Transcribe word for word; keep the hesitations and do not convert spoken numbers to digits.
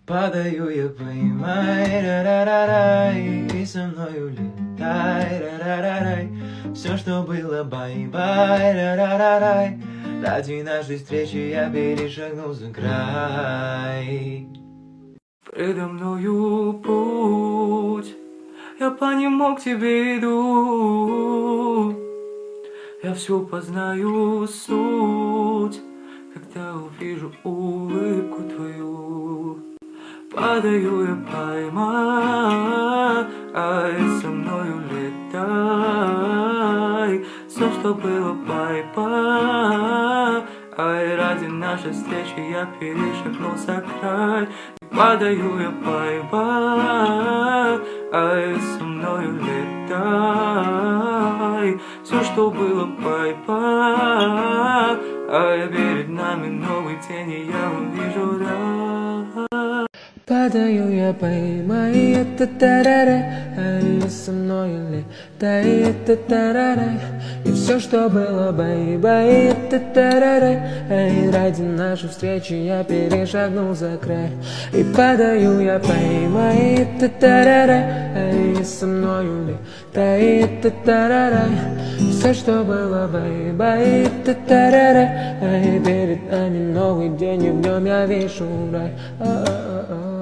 Падаю я, поймай, ра-ра-ра-рай, и со мною летай, ра-ра-ра-рай. Все, что было, бай-бай, ра-ра-ра-рай. Ради нашей встречи я перешагнул за край. Предо мною путь, я по нему к тебе иду. Я всю познаю суть, когда увижу улыбку твою. Падаю я, поймай, со мною летай. Все, что было, бай-бай. Ради нашей встречи я перешагнул за край. Падаю я, бай-бай, со мною летай. Все, что было, бай-бай. Перед нами новый день, и я увижу рай. Падаю я, поймай, это тараре, а со мною летай, это тараре. И все, что было, бай-бай, это тараре. Эй, ради нашей встречи я перешагнул за край. И падаю я, поймай, это тараре, эй, со мною летай, это тараре. Все, что было, бай-бай, это тараре. Эй, перед нами новый день, и в нем я вижу рай.